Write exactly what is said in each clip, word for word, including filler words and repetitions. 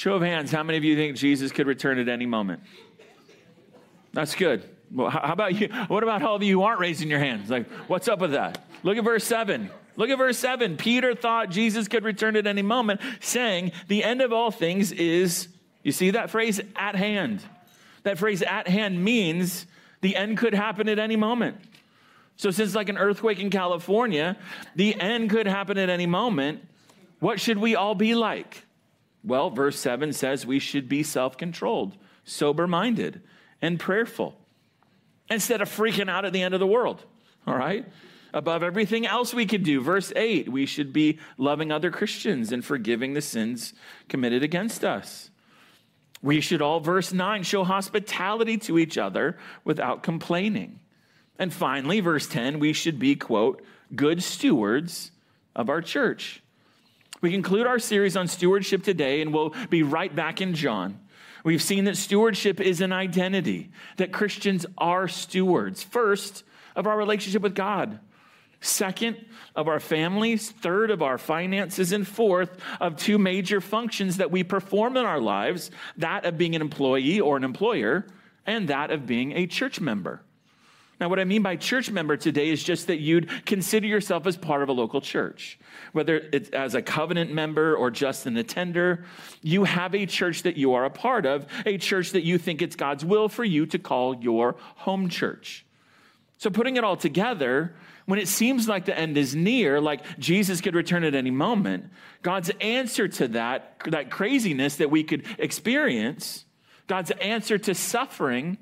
Show of hands, how many of you think Jesus could return at any moment? That's good. Well, how about you? What about all of you who aren't raising your hands? Like, what's up with that? Look at verse seven. Look at verse seven. Peter thought Jesus could return at any moment, saying, the end of all things is, you see that phrase, at hand. That phrase, at hand, means the end could happen at any moment. So since like an earthquake in California, the end could happen at any moment. What should we all be like? Well, verse seven says we should be self-controlled, sober-minded, and prayerful, instead of freaking out at the end of the world, all right? Above everything else we could do, verse eight, we should be loving other Christians and forgiving the sins committed against us. We should all, verse nine, show hospitality to each other without complaining. And finally, verse ten, we should be, quote, good stewards of our church. We conclude our series on stewardship today, and we'll be right back in John. We've seen that stewardship is an identity, that Christians are stewards. First, of our relationship with God. Second, of our families. Third, of our finances. And fourth, of two major functions that we perform in our lives, that of being an employee or an employer, and that of being a church member. Now, what I mean by church member today is just that you'd consider yourself as part of a local church. Whether it's as a covenant member or just an attender, you have a church that you are a part of, a church that you think it's God's will for you to call your home church. So putting it all together, when it seems like the end is near, like Jesus could return at any moment, God's answer to that, that craziness that we could experience, God's answer to suffering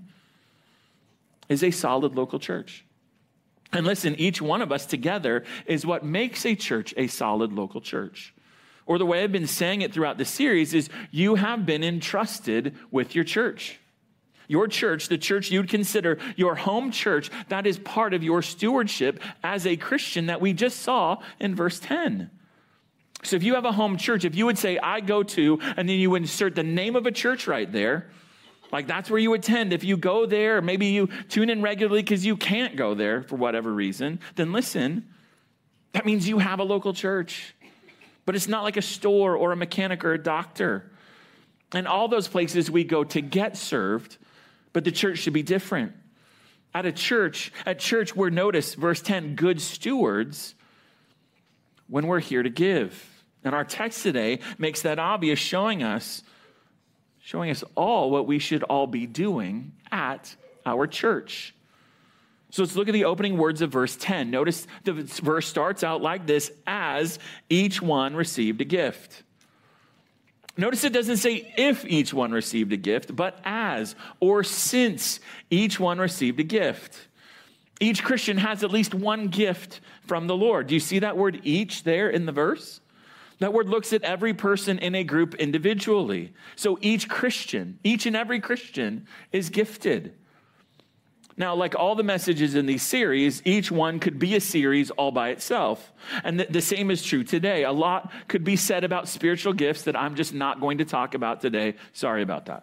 is a solid local church. And listen, each one of us together is what makes a church a solid local church. Or the way I've been saying it throughout the series is you have been entrusted with your church. Your church, the church you'd consider your home church, that is part of your stewardship as a Christian that we just saw in verse ten. So if you have a home church, if you would say, I go to, and then you insert the name of a church right there, like that's where you attend. If you go there, maybe you tune in regularly because you can't go there for whatever reason, then listen, that means you have a local church. But it's not like a store or a mechanic or a doctor. And all those places we go to get served, but the church should be different. At a church, at church, we're, notice, verse ten, good stewards when we're here to give. And our text today makes that obvious, showing us showing us all what we should all be doing at our church. So let's look at the opening words of verse ten. Notice the verse starts out like this, as each one received a gift. Notice it doesn't say if each one received a gift, but as or since each one received a gift. Each Christian has at least one gift from the Lord. Do you see that word each there in the verse? That word looks at every person in a group individually. So each Christian, each and every Christian is gifted. Now, like all the messages in these series, each one could be a series all by itself. And th- the same is true today. A lot could be said about spiritual gifts that I'm just not going to talk about today. Sorry about that.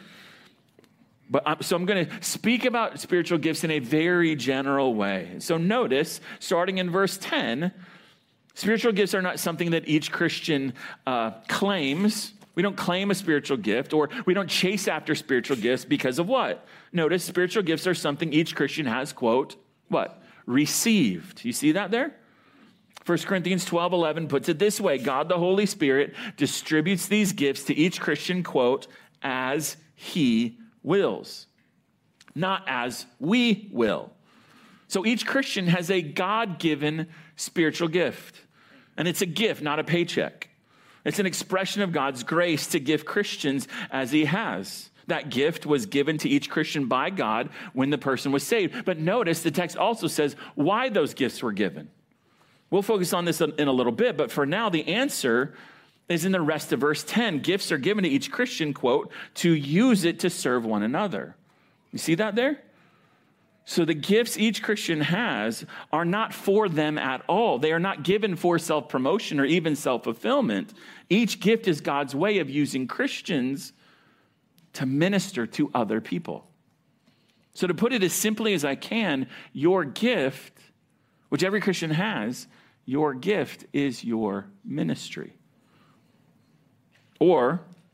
But I'm, so I'm going to speak about spiritual gifts in a very general way. So notice, starting in verse ten, spiritual gifts are not something that each Christian uh, claims. We don't claim a spiritual gift, or we don't chase after spiritual gifts because of what? Notice, spiritual gifts are something each Christian has, quote, what? Received. You see that there? First Corinthians twelve eleven puts it this way. God, the Holy Spirit, distributes these gifts to each Christian, quote, as he wills, not as we will. So each Christian has a God-given spiritual gift. And it's a gift, not a paycheck. It's an expression of God's grace to give Christians as he has. That gift was given to each Christian by God when the person was saved. But notice the text also says why those gifts were given. We'll focus on this in a little bit, but for now, the answer is in the rest of verse ten. Gifts are given to each Christian, quote, to use it to serve one another. You see that there? So the gifts each Christian has are not for them at all. They are not given for self-promotion or even self-fulfillment. Each gift is God's way of using Christians to minister to other people. So to put it as simply as I can, your gift, which every Christian has, your gift is your ministry. Or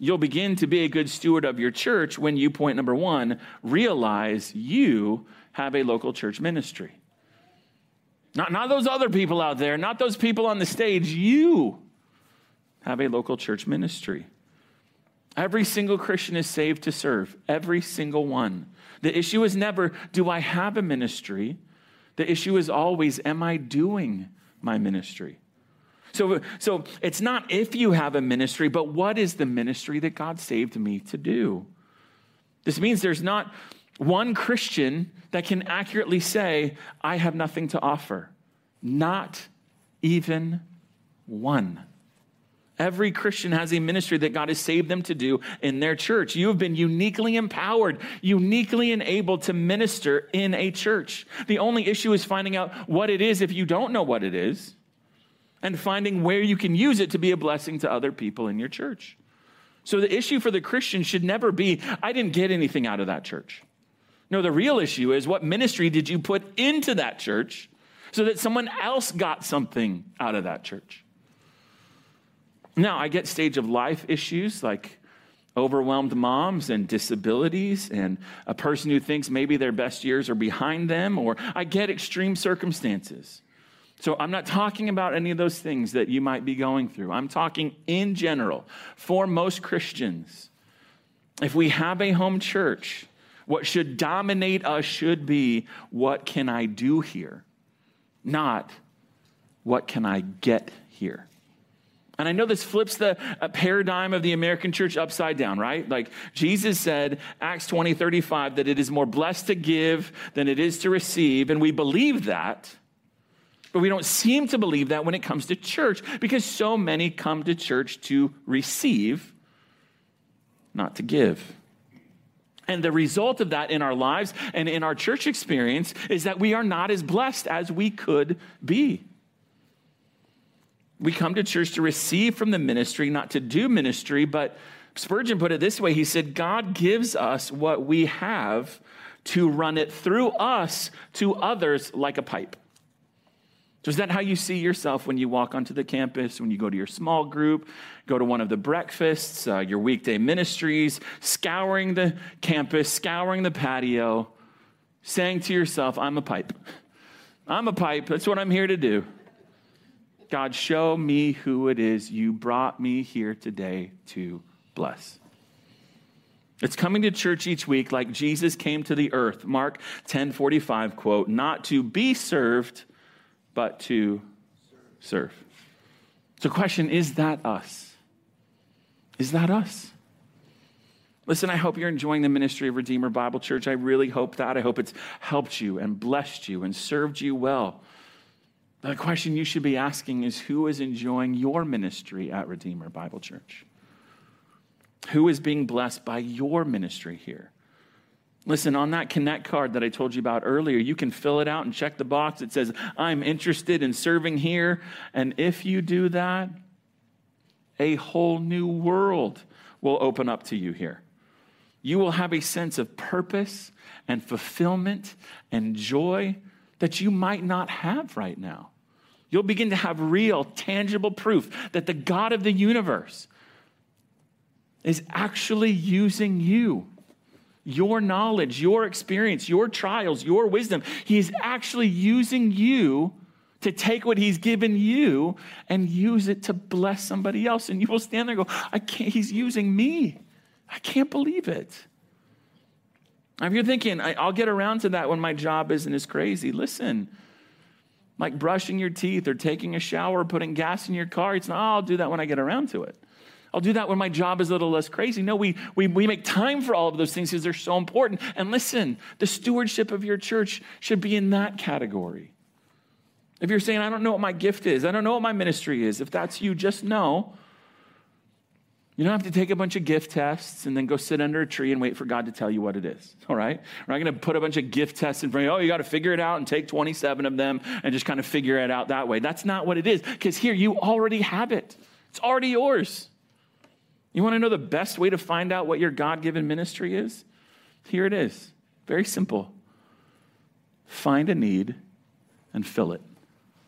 You'll begin to be a good steward of your church when you, point number one, realize you have a local church ministry. Not, not those other people out there, not those people on the stage. You have a local church ministry. Every single Christian is saved to serve. Every single one. The issue is never, do I have a ministry? The issue is always, am I doing my ministry? So, so it's not if you have a ministry, but what is the ministry that God saved me to do? This means there's not one Christian that can accurately say, I have nothing to offer. Not even one. Every Christian has a ministry that God has saved them to do in their church. You have been uniquely empowered, uniquely enabled to minister in a church. The only issue is finding out what it is if you don't know what it is, and finding where you can use it to be a blessing to other people in your church. So the issue for the Christian should never be, I didn't get anything out of that church. No, the real issue is, what ministry did you put into that church so that someone else got something out of that church? Now, I get stage of life issues like overwhelmed moms and disabilities and a person who thinks maybe their best years are behind them, or I get extreme circumstances. So I'm not talking about any of those things that you might be going through. I'm talking in general. For most Christians, if we have a home church, what should dominate us should be, what can I do here? Not, what can I get here? And I know this flips the uh, paradigm of the American church upside down, right? Like Jesus said, Acts twenty thirty-five, that it is more blessed to give than it is to receive. And we believe that, but we don't seem to believe that when it comes to church, because so many come to church to receive, not to give. And the result of that in our lives and in our church experience is that we are not as blessed as we could be. We come to church to receive from the ministry, not to do ministry. But Spurgeon put it this way. He said, God gives us what we have to run it through us to others like a pipe. So is that how you see yourself when you walk onto the campus, when you go to your small group, go to one of the breakfasts, uh, your weekday ministries, scouring the campus, scouring the patio, saying to yourself, I'm a pipe. I'm a pipe. That's what I'm here to do. God, show me who it is you brought me here today to bless. It's coming to church each week like Jesus came to the earth. Mark ten forty-five, quote, not to be served, but to serve. So question, is that us? Is that us? Listen, I hope you're enjoying the ministry of Redeemer Bible Church. I really hope that. I hope it's helped you and blessed you and served you well. The question you should be asking is, who is enjoying your ministry at Redeemer Bible Church? Who is being blessed by your ministry here? Listen, on that Connect card that I told you about earlier, you can fill it out and check the box. It says, I'm interested in serving here. And if you do that, a whole new world will open up to you here. You will have a sense of purpose and fulfillment and joy that you might not have right now. You'll begin to have real, tangible proof that the God of the universe is actually using you, your knowledge, your experience, your trials, your wisdom. He is actually using you to take what he's given you and use it to bless somebody else. And you will stand there and go, I can't, he's using me. I can't believe it. If you're thinking, I'll get around to that when my job isn't as crazy, listen. Like brushing your teeth or taking a shower, putting gas in your car. It's not, oh, I'll do that when I get around to it. I'll do that when my job is a little less crazy. No, we, we, we make time for all of those things because they're so important. And listen, the stewardship of your church should be in that category. If you're saying, I don't know what my gift is, I don't know what my ministry is, if that's you, just know you don't have to take a bunch of gift tests and then go sit under a tree and wait for God to tell you what it is, all right? We're not going to put a bunch of gift tests in front of you. Oh, you got to figure it out and take twenty-seven of them and just kind of figure it out that way. That's not what it is, because here you already have it. It's already yours. You want to know the best way to find out what your God-given ministry is? Here it is. Very simple. Find a need and fill it.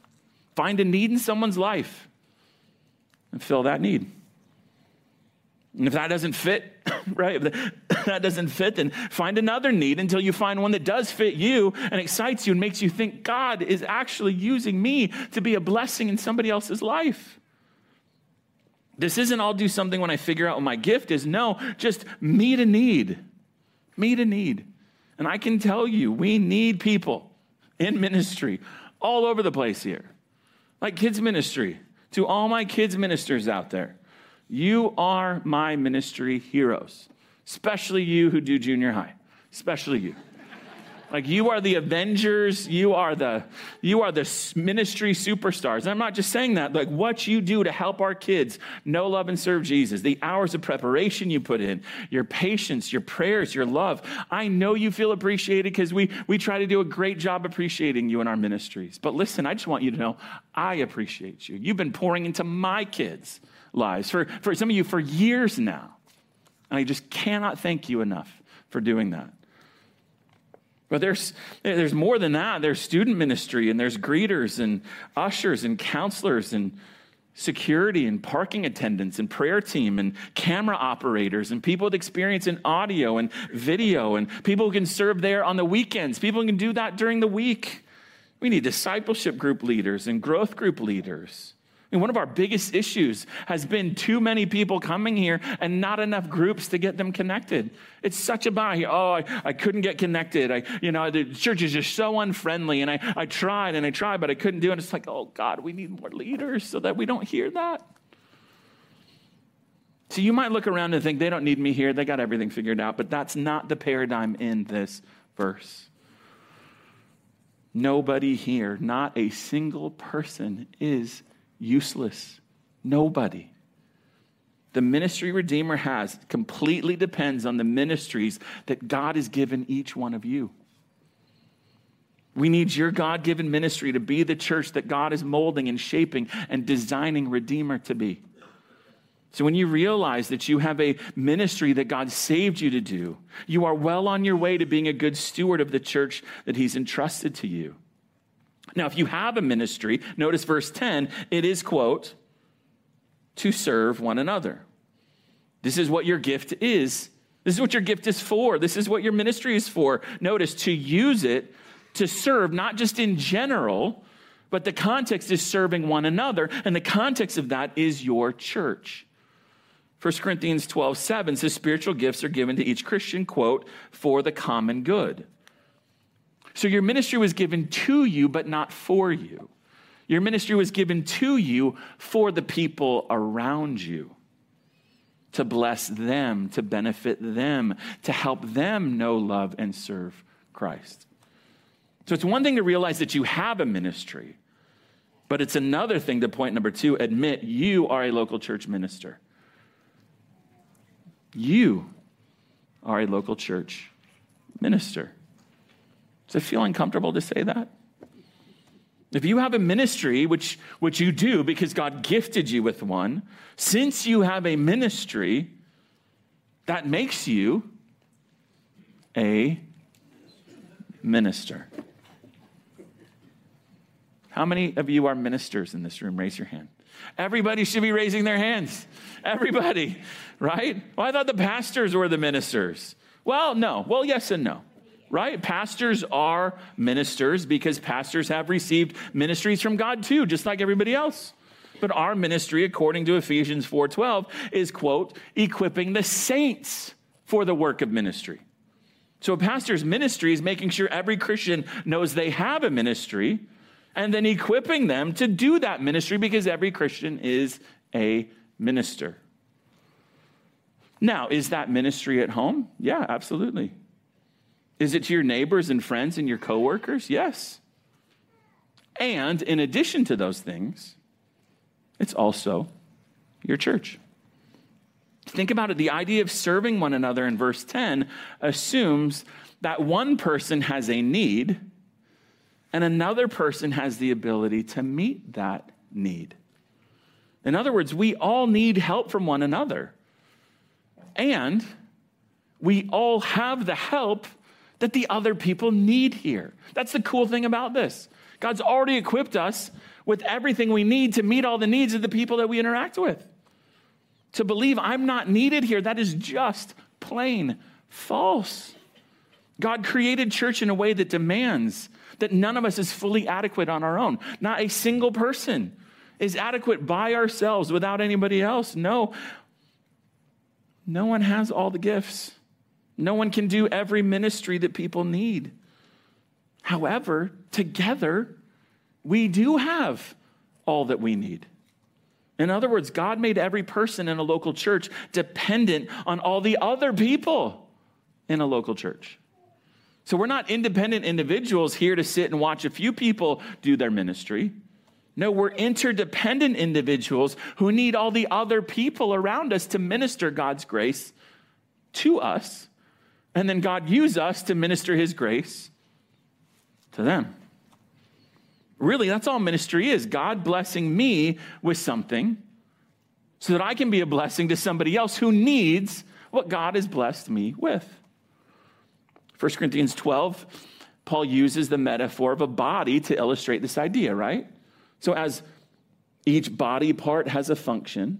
Find a need in someone's life and fill that need. And if that doesn't fit, right, if that doesn't fit, then find another need until you find one that does fit you and excites you and makes you think God is actually using me to be a blessing in somebody else's life. This isn't I'll do something when I figure out what my gift is. No, just meet a need. Meet a need. And I can tell you, we need people in ministry all over the place here. Like kids ministry. To all my kids ministers out there, you are my ministry heroes, especially you who do junior high, especially you. Like you are the Avengers, you are the you are the ministry superstars. And I'm not just saying that, like what you do to help our kids know, love, and serve Jesus, the hours of preparation you put in, your patience, your prayers, your love. I know you feel appreciated because we, we try to do a great job appreciating you in our ministries. But listen, I just want you to know, I appreciate you. You've been pouring into my kids' lives for, for some of you for years now. And I just cannot thank you enough for doing that. But there's, there's more than that. There's student ministry, and there's greeters and ushers and counselors and security and parking attendants and prayer team and camera operators and people with experience in audio and video and people who can serve there on the weekends, people who can do that during the week. We need discipleship group leaders and growth group leaders. I mean, one of our biggest issues has been too many people coming here and not enough groups to get them connected. It's such a bind. Oh, I, I couldn't get connected. I, you know, the church is just so unfriendly, and I, I tried and I tried, but I couldn't do it. It's like, oh God, we need more leaders so that we don't hear that. So you might look around and think they don't need me here. They got everything figured out, but that's not the paradigm in this verse. Nobody here, not a single person is useless. Nobody. The ministry Redeemer has completely depends on the ministries that God has given each one of you. We need your God-given ministry to be the church that God is molding and shaping and designing Redeemer to be. So when you realize that you have a ministry that God saved you to do, you are well on your way to being a good steward of the church that he's entrusted to you. Now, if you have a ministry, notice verse ten, it is, quote, to serve one another. This is what your gift is. This is what your gift is for. This is what your ministry is for. Notice, to use it to serve, not just in general, but the context is serving one another, and the context of that is your church. First Corinthians twelve seven says spiritual gifts are given to each Christian, quote, for the common good. So your ministry was given to you, but not for you. Your ministry was given to you for the people around you, to bless them, to benefit them, to help them know, love, and serve Christ. So it's one thing to realize that you have a ministry, but it's another thing to, point number two, admit you are a local church minister. You are a local church minister. Does it feel uncomfortable to say that? If you have a ministry, which, which you do because God gifted you with one, since you have a ministry, that makes you a minister. How many of you are ministers in this room? Raise your hand. Everybody should be raising their hands. Everybody, right? Well, I thought the pastors were the ministers. Well, no. Well, yes and no. Right? Pastors are ministers because pastors have received ministries from God too, just like everybody else. But our ministry, according to Ephesians four twelve, is, quote, equipping the saints for the work of ministry. So a pastor's ministry is making sure every Christian knows they have a ministry and then equipping them to do that ministry because every Christian is a minister. Now, is that ministry at home? Yeah, absolutely. Is it to your neighbors and friends and your coworkers? Yes. And in addition to those things, it's also your church. Think about it. The idea of serving one another in verse ten assumes that one person has a need and another person has the ability to meet that need. In other words, we all need help from one another. And we all have the help that the other people need here. That's the cool thing about this. God's already equipped us with everything we need to meet all the needs of the people that we interact with. To believe I'm not needed here, that is just plain false. God created church in a way that demands that none of us is fully adequate on our own. Not a single person is adequate by ourselves without anybody else. No, no one has all the gifts. No one can do every ministry that people need. However, together, we do have all that we need. In other words, God made every person in a local church dependent on all the other people in a local church. So we're not independent individuals here to sit and watch a few people do their ministry. No, we're interdependent individuals who need all the other people around us to minister God's grace to us. And then God use us to minister his grace to them. Really, that's all ministry is. God blessing me with something so that I can be a blessing to somebody else who needs what God has blessed me with. First Corinthians twelve, Paul uses the metaphor of a body to illustrate this idea, right? So as each body part has a function,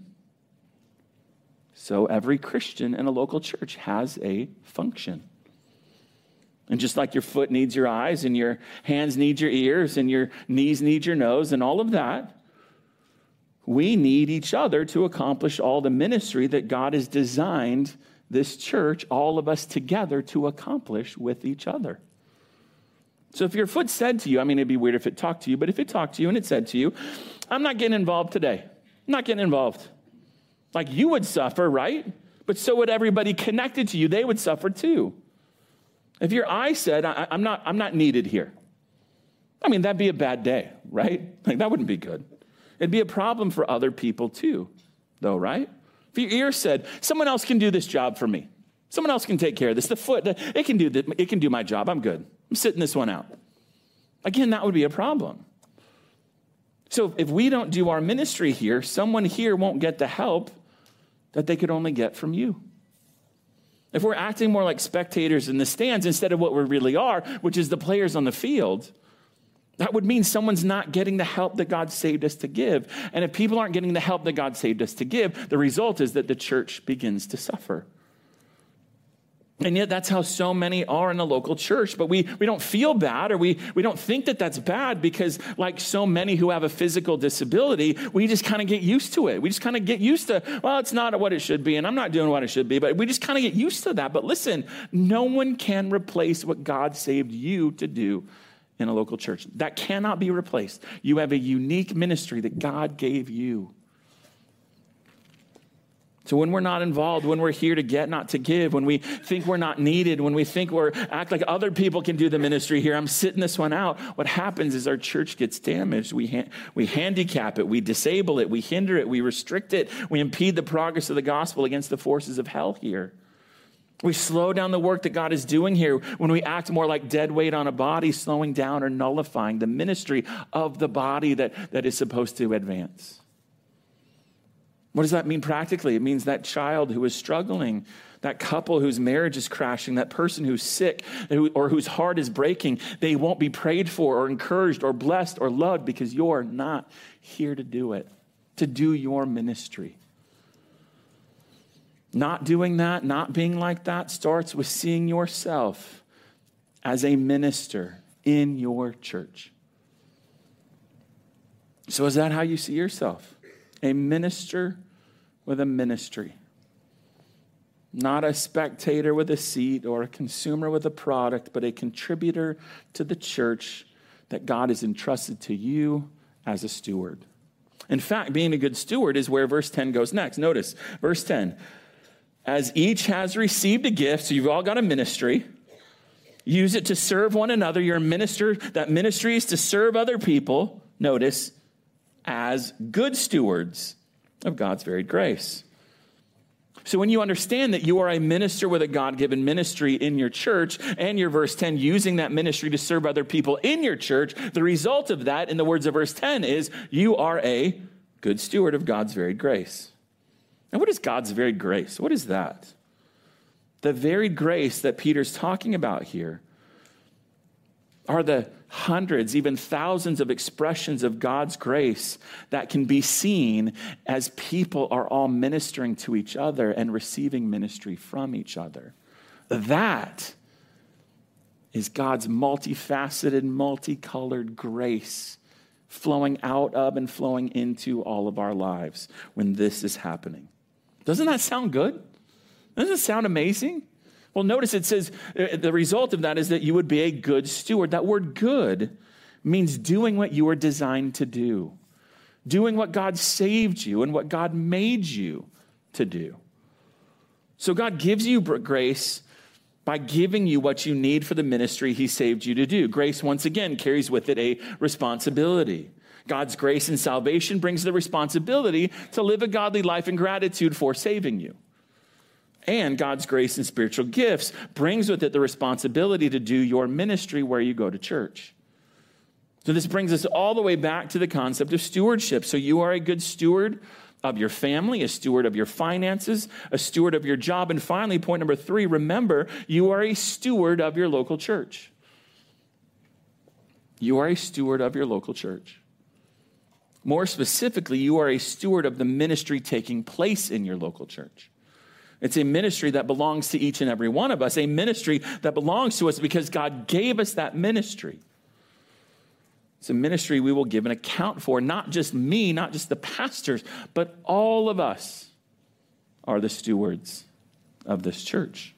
so every Christian in a local church has a function. And just like your foot needs your eyes and your hands need your ears and your knees need your nose and all of that, we need each other to accomplish all the ministry that God has designed this church, all of us together, to accomplish with each other. So if your foot said to you, I mean, it'd be weird if it talked to you, but if it talked to you and it said to you, I'm not getting involved today. I'm not getting involved. Like, you would suffer, right? But so would everybody connected to you. They would suffer too. If your eye said, I, I'm not, I'm not needed here, I mean, that'd be a bad day, right? Like, that wouldn't be good. It'd be a problem for other people too, though, right? If your ear said, someone else can do this job for me. Someone else can take care of this. The foot, it can do the, it can do my job. I'm good. I'm sitting this one out. Again, that would be a problem. So if we don't do our ministry here, someone here won't get the help that they could only get from you. If we're acting more like spectators in the stands instead of what we really are, which is the players on the field, that would mean someone's not getting the help that God saved us to give. And if people aren't getting the help that God saved us to give, the result is that the church begins to suffer. And yet that's how so many are in a local church. But we, we don't feel bad, or we, we don't think that that's bad, because like so many who have a physical disability, we just kind of get used to it. We just kind of get used to, well, it's not what it should be, and I'm not doing what it should be, but we just kind of get used to that. But listen, no one can replace what God saved you to do in a local church. That cannot be replaced. You have a unique ministry that God gave you. So when we're not involved, when we're here to get, not to give, when we think we're not needed, when we think we're act like other people can do the ministry here, I'm sitting this one out, what happens is our church gets damaged. We ha- we handicap it, we disable it, we hinder it, we restrict it, we impede the progress of the gospel against the forces of hell here. We slow down the work that God is doing here when we act more like dead weight on a body, slowing down or nullifying the ministry of the body that, that is supposed to advance. What does that mean practically? It means that child who is struggling, that couple whose marriage is crashing, that person who's sick or whose heart is breaking, they won't be prayed for or encouraged or blessed or loved because you're not here to do it, to do your ministry. Not doing that, not being like that, starts with seeing yourself as a minister in your church. So is that how you see yourself? A minister with a ministry. Not a spectator with a seat or a consumer with a product, but a contributor to the church that God has entrusted to you as a steward. In fact, being a good steward is where verse ten goes next. Notice, verse ten. As each has received a gift, so you've all got a ministry, use it to serve one another. You're a minister. That ministry is to serve other people. Notice, as good stewards of God's varied grace. So when you understand that you are a minister with a God-given ministry in your church, and your verse ten, using that ministry to serve other people in your church, the result of that, in the words of verse ten, is you are a good steward of God's varied grace. And what is God's varied grace? What is that? The varied grace that Peter's talking about here are the hundreds, even thousands of expressions of God's grace that can be seen as people are all ministering to each other and receiving ministry from each other. That is God's multifaceted, multicolored grace flowing out of and flowing into all of our lives when this is happening. Doesn't that sound good? Doesn't it sound amazing? Well, notice it says uh, the result of that is that you would be a good steward. That word good means doing what you were designed to do, doing what God saved you and what God made you to do. So God gives you grace by giving you what you need for the ministry he saved you to do. Grace, once again, carries with it a responsibility. God's grace and salvation brings the responsibility to live a godly life in gratitude for saving you. And God's grace and spiritual gifts brings with it the responsibility to do your ministry where you go to church. So this brings us all the way back to the concept of stewardship. So you are a good steward of your family, a steward of your finances, a steward of your job. And finally, point number three, remember, you are a steward of your local church. You are a steward of your local church. More specifically, you are a steward of the ministry taking place in your local church. It's a ministry that belongs to each and every one of us, a ministry that belongs to us because God gave us that ministry. It's a ministry we will give an account for, not just me, not just the pastors, but all of us are the stewards of this church.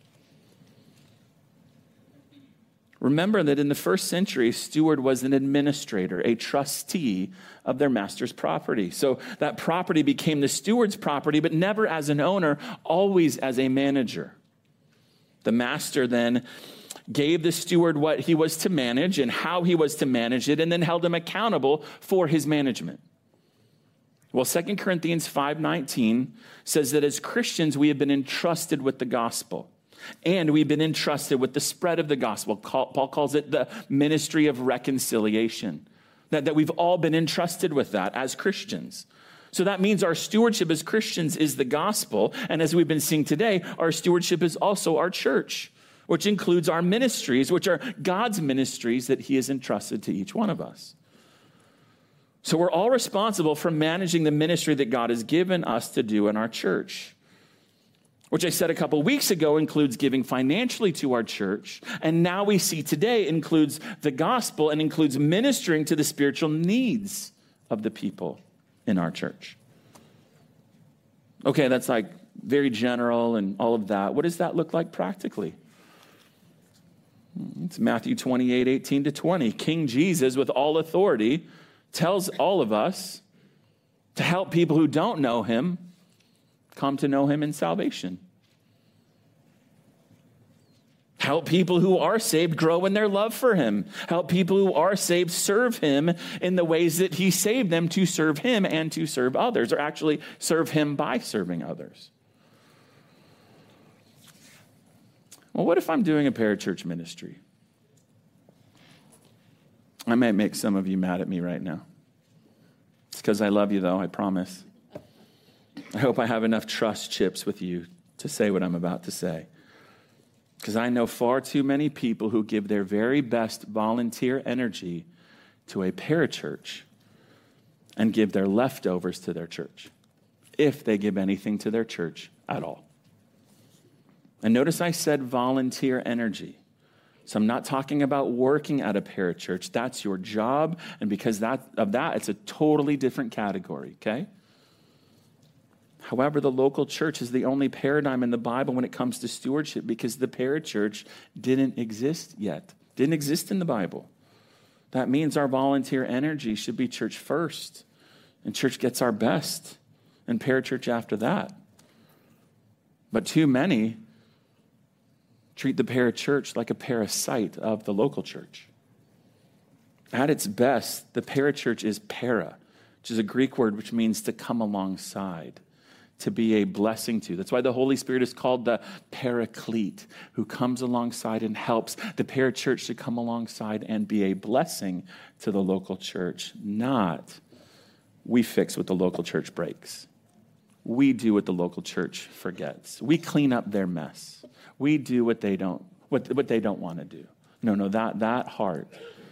Remember that in the first century, a steward was an administrator, a trustee of their master's property. So that property became the steward's property, but never as an owner, always as a manager. The master then gave the steward what he was to manage and how he was to manage it, and then held him accountable for his management. Well, Second Corinthians five nineteen says that as Christians, we have been entrusted with the gospel. And we've been entrusted with the spread of the gospel. Paul calls it the ministry of reconciliation. That, that we've all been entrusted with that as Christians. So that means our stewardship as Christians is the gospel. And as we've been seeing today, our stewardship is also our church, which includes our ministries, which are God's ministries that he has entrusted to each one of us. So we're all responsible for managing the ministry that God has given us to do in our church, which I said a couple weeks ago includes giving financially to our church. And now we see today includes the gospel and includes ministering to the spiritual needs of the people in our church. Okay, that's like very general and all of that. What does that look like practically? It's Matthew twenty-eight, eighteen to twenty. King Jesus, with all authority, tells all of us to help people who don't know him come to know him in salvation. Help people who are saved grow in their love for him. Help people who are saved serve him in the ways that he saved them to serve him and to serve others, or actually serve him by serving others. Well, what if I'm doing a parachurch ministry? I might make some of you mad at me right now. It's because I love you, though, I promise. I hope I have enough trust chips with you to say what I'm about to say. Because I know far too many people who give their very best volunteer energy to a parachurch and give their leftovers to their church, if they give anything to their church at all. And notice I said volunteer energy. So I'm not talking about working at a parachurch. That's your job. And because that, of that, it's a totally different category, okay? However, the local church is the only paradigm in the Bible when it comes to stewardship because the parachurch didn't exist yet, didn't exist in the Bible. That means our volunteer energy should be church first, and church gets our best, and parachurch after that. But too many treat the parachurch like a parasite of the local church. At its best, the parachurch is para, which is a Greek word which means to come alongside, to be a blessing to. That's why the Holy Spirit is called the Paraclete, who comes alongside and helps the parachurch to come alongside and be a blessing to the local church. Not we fix what the local church breaks. We do what the local church forgets. We clean up their mess. We do what they don't what, what they don't want to do. No, no, that that heart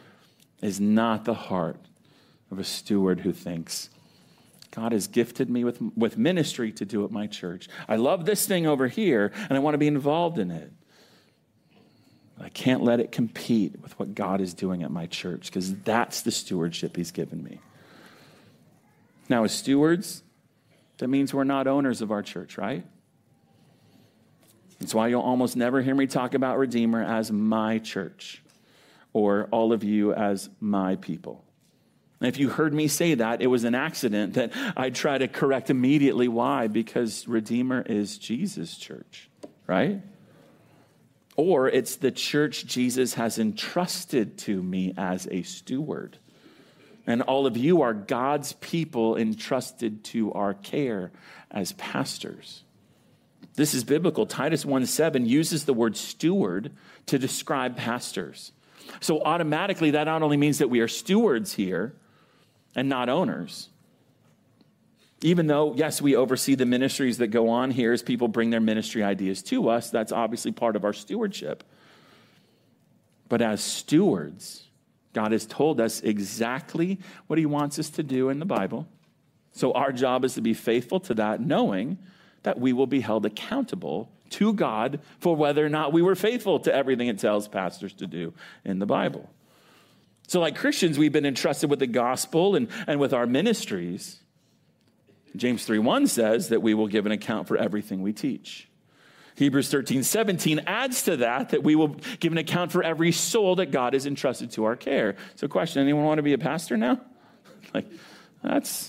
is not the heart of a steward who thinks, God has gifted me with, with ministry to do at my church. I love this thing over here, and I want to be involved in it. I can't let it compete with what God is doing at my church, because that's the stewardship he's given me. Now, as stewards, that means we're not owners of our church, right? That's why you'll almost never hear me talk about Redeemer as my church or all of you as my people. And if you heard me say that, it was an accident that I try to correct immediately. Why? Because Redeemer is Jesus' church, right? Or it's the church Jesus has entrusted to me as a steward. And all of you are God's people entrusted to our care as pastors. This is biblical. Titus one seven uses the word steward to describe pastors. So automatically, that not only means that we are stewards here and not owners, even though, yes, we oversee the ministries that go on here as people bring their ministry ideas to us. That's obviously part of our stewardship. But as stewards, God has told us exactly what he wants us to do in the Bible. So our job is to be faithful to that, knowing that we will be held accountable to God for whether or not we were faithful to everything it tells pastors to do in the Bible. So like Christians, we've been entrusted with the gospel and, and with our ministries. James three one says that we will give an account for everything we teach. Hebrews thirteen seventeen adds to that, that we will give an account for every soul that God has entrusted to our care. So question, anyone want to be a pastor now? Like, that's...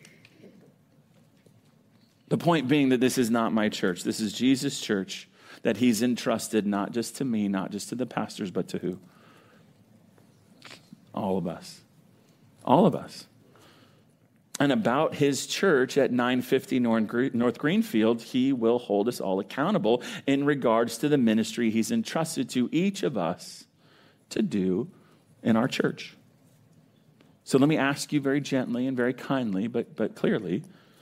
The point being that this is not my church. This is Jesus' church that he's entrusted not just to me, not just to the pastors, but to who? All of us. All of us. And about his church at nine fifty North Greenfield, he will hold us all accountable in regards to the ministry he's entrusted to each of us to do in our church. So let me ask you very gently and very kindly, but, but clearly,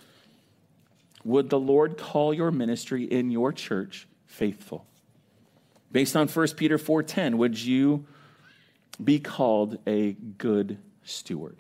would the Lord call your ministry in your church faithful? Based on First Peter four ten, would you be called a good steward?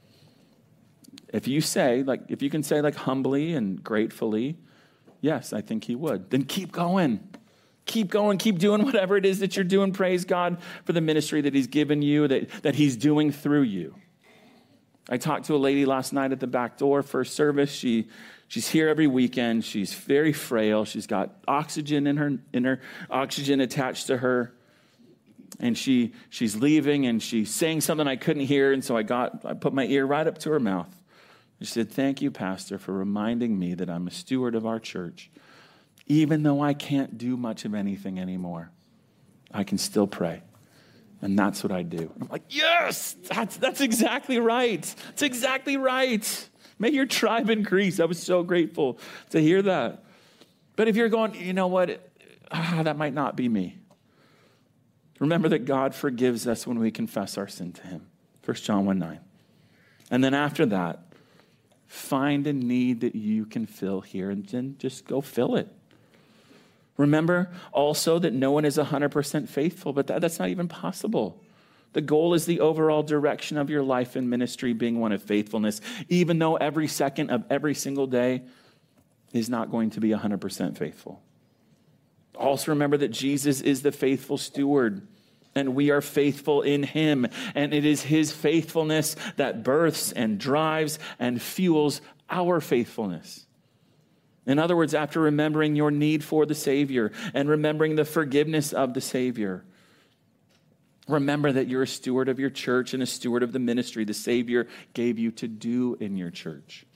If you say, like, if you can say, like, humbly and gratefully, yes, I think he would. Then keep going. Keep going. Keep doing whatever it is that you're doing. Praise God for the ministry that he's given you, that, that he's doing through you. I talked to a lady last night at the back door, first service. She she's here every weekend. She's very frail. She's got oxygen in her in her oxygen attached to her. And she she's leaving and she's saying something I couldn't hear, and so I got I put my ear right up to her mouth. She said, "Thank you, Pastor, for reminding me that I'm a steward of our church. Even though I can't do much of anything anymore, I can still pray. And that's what I do." I'm like, yes, that's that's exactly right. That's exactly right. May your tribe increase. I was so grateful to hear that. But if you're going, you know what, ah, that might not be me. Remember that God forgives us when we confess our sin to him. First John one nine. And then after that, find a need that you can fill here and then just go fill it. Remember also that no one is one hundred percent faithful, but that, that's not even possible. The goal is the overall direction of your life and ministry being one of faithfulness, even though every second of every single day is not going to be one hundred percent faithful. Also remember that Jesus is the faithful steward, and we are faithful in him, and it is his faithfulness that births and drives and fuels our faithfulness. In other words, after remembering your need for the Savior and remembering the forgiveness of the Savior, remember that you're a steward of your church and a steward of the ministry the Savior gave you to do in your church.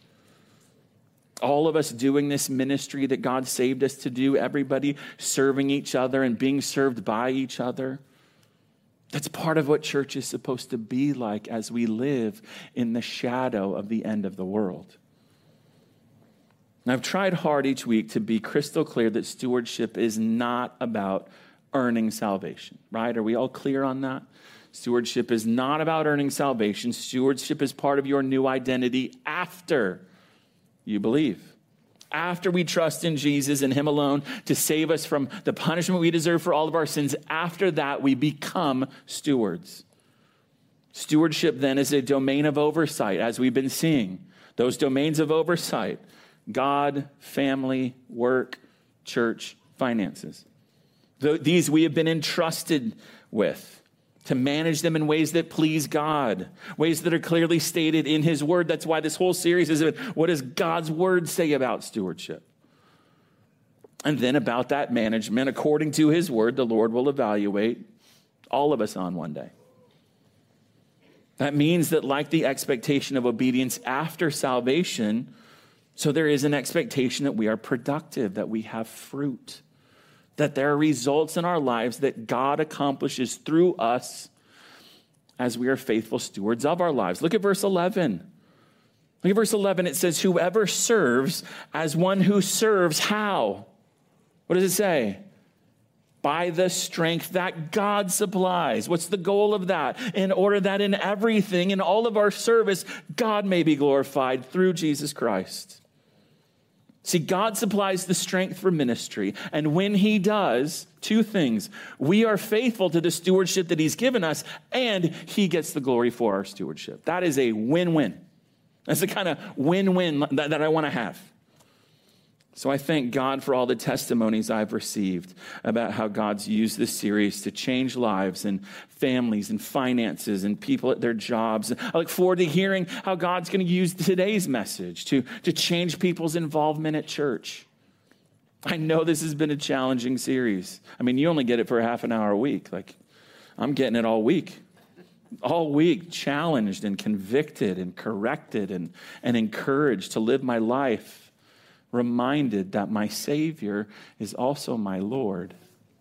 All of us doing this ministry that God saved us to do, everybody serving each other and being served by each other. That's part of what church is supposed to be like as we live in the shadow of the end of the world. And I've tried hard each week to be crystal clear that stewardship is not about earning salvation, right? Are we all clear on that? Stewardship is not about earning salvation. Stewardship is part of your new identity after you believe. After we trust in Jesus and him alone to save us from the punishment we deserve for all of our sins, after that we become stewards. Stewardship then is a domain of oversight, as we've been seeing. Those domains of oversight: God, family, work, church, finances. These we have been entrusted with to manage them in ways that please God, ways that are clearly stated in his word. That's why this whole series is about what does God's word say about stewardship? And then about that management, according to his word, the Lord will evaluate all of us on one day. That means that, like the expectation of obedience after salvation, so there is an expectation that we are productive, that we have fruit, that there are results in our lives that God accomplishes through us as we are faithful stewards of our lives. Look at verse eleven. Look at verse eleven. It says, whoever serves as one who serves how? What does it say? By the strength that God supplies. What's the goal of that? In order that in everything, in all of our service, God may be glorified through Jesus Christ. See, God supplies the strength for ministry. And when he does, two things. We are faithful to the stewardship that he's given us, and he gets the glory for our stewardship. That is a win-win. That's the kind of win-win that, that I want to have. So I thank God for all the testimonies I've received about how God's used this series to change lives and families and finances and people at their jobs. I look forward to hearing how God's going to use today's message to, to change people's involvement at church. I know this has been a challenging series. I mean, you only get it for a half an hour a week. Like, I'm getting it all week. All week, challenged and convicted and corrected and, and encouraged to live my life, reminded that my Savior is also my Lord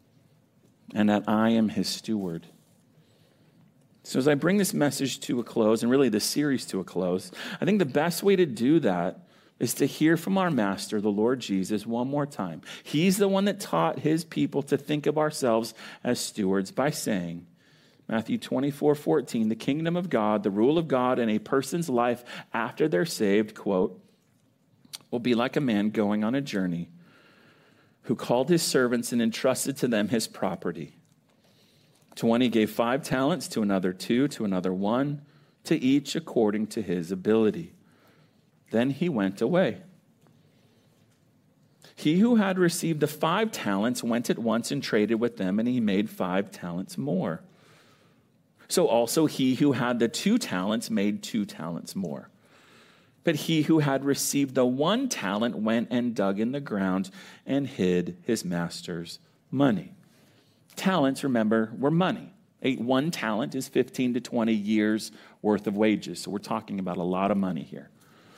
and that I am his steward. So as I bring this message to a close, and really this series to a close, I think the best way to do that is to hear from our Master, the Lord Jesus, one more time. He's the one that taught his people to think of ourselves as stewards by saying, Matthew twenty-four fourteen, the kingdom of God, the rule of God in a person's life after they're saved, quote, will be like a man going on a journey who called his servants and entrusted to them his property. To one he gave five talents, to another two, to another one, to each according to his ability. Then he went away. He who had received the five talents went at once and traded with them, and he made five talents more. So also he who had the two talents made two talents more. But he who had received the one talent went and dug in the ground and hid his master's money. Talents, remember, were money. A, one talent is fifteen to twenty years worth of wages. So we're talking about a lot of money here.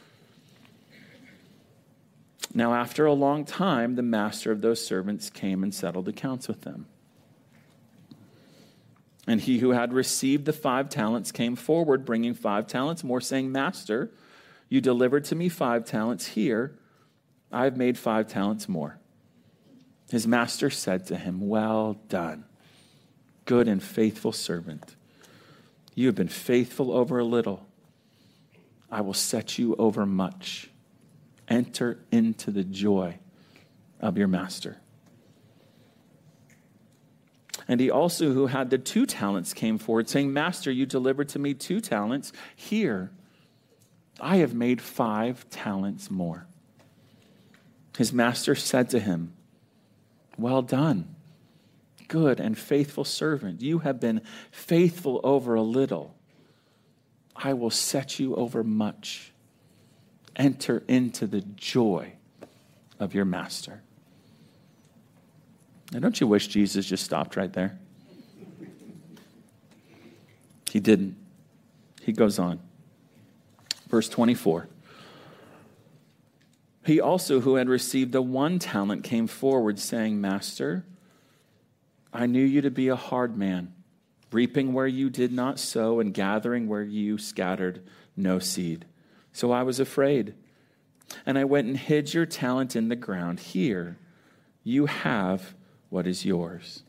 Now, after a long time, the master of those servants came and settled accounts with them. And he who had received the five talents came forward, bringing five talents more, saying, Master, you delivered to me five talents. Here, I have made five talents more. His master said to him, well done, good and faithful servant. You have been faithful over a little. I will set you over much. Enter into the joy of your master. And he also who had the two talents came forward, saying, Master, you delivered to me two talents. Here, I have made five talents more. His master said to him, well done, good and faithful servant. You have been faithful over a little. I will set you over much. Enter into the joy of your master. Now, don't you wish Jesus just stopped right there? He didn't. He goes on. Verse twenty-four. He also who had received the one talent came forward, saying, Master, I knew you to be a hard man, reaping where you did not sow and gathering where you scattered no seed. So I was afraid, and I went and hid your talent in the ground. Here you have what is yours.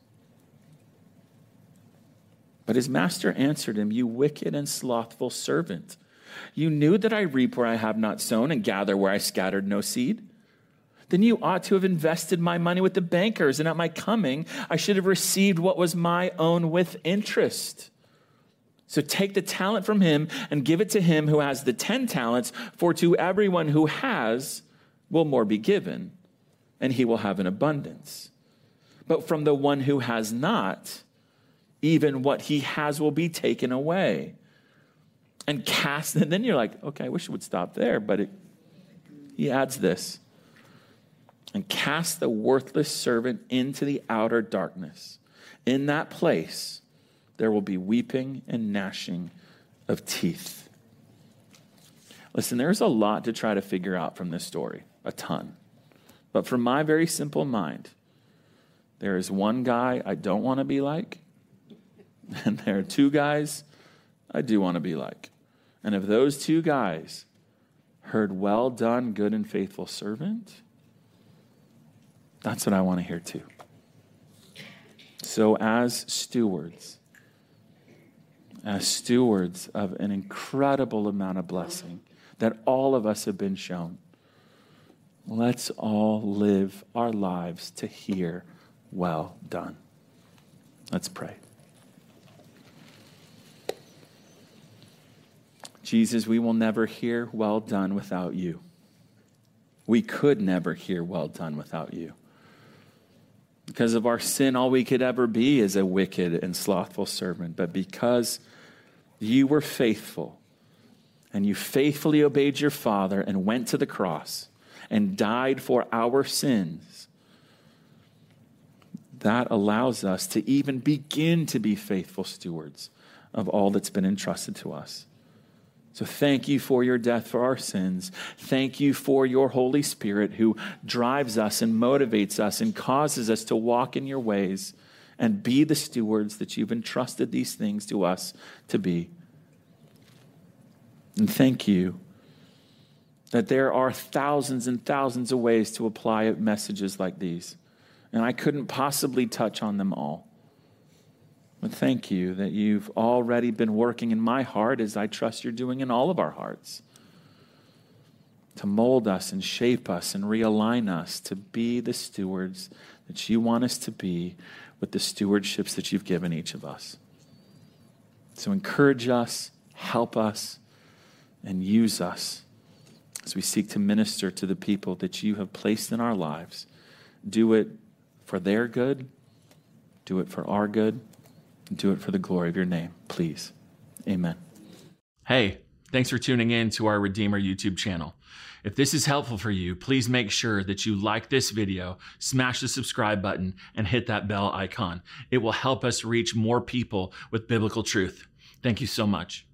But his master answered him, you wicked and slothful servant. You knew that I reap where I have not sown and gather where I scattered no seed. Then you ought to have invested my money with the bankers, and at my coming I should have received what was my own with interest. So take the talent from him and give it to him who has the ten talents, for to everyone who has will more be given, and he will have an abundance. But from the one who has not, even what he has will be taken away. And cast, and then you're like, okay, I wish it would stop there, but it, he adds this. And cast the worthless servant into the outer darkness. In that place, there will be weeping and gnashing of teeth. Listen, there's a lot to try to figure out from this story, a ton. But from my very simple mind, there is one guy I don't want to be like, and there are two guys I do want to be like. And if those two guys heard, well done, good and faithful servant, that's what I want to hear too. So as stewards, as stewards of an incredible amount of blessing that all of us have been shown, let's all live our lives to hear, well done. Let's pray. Jesus, we will never hear well done without you. We could never hear well done without you. Because of our sin, all we could ever be is a wicked and slothful servant. But because you were faithful, and you faithfully obeyed your Father and went to the cross and died for our sins, that allows us to even begin to be faithful stewards of all that's been entrusted to us. So thank you for your death for our sins. Thank you for your Holy Spirit who drives us and motivates us and causes us to walk in your ways and be the stewards that you've entrusted these things to us to be. And thank you that there are thousands and thousands of ways to apply messages like these. And I couldn't possibly touch on them all. But thank you that you've already been working in my heart, as I trust you're doing in all of our hearts, to mold us and shape us and realign us to be the stewards that you want us to be with the stewardships that you've given each of us. So encourage us, help us, and use us as we seek to minister to the people that you have placed in our lives. Do it for their good, do it for our good, and do it for the glory of your name, please. Amen. Hey, thanks for tuning in to our Redeemer YouTube channel. If this is helpful for you, please make sure that you like this video, smash the subscribe button, and hit that bell icon. It will help us reach more people with biblical truth. Thank you so much.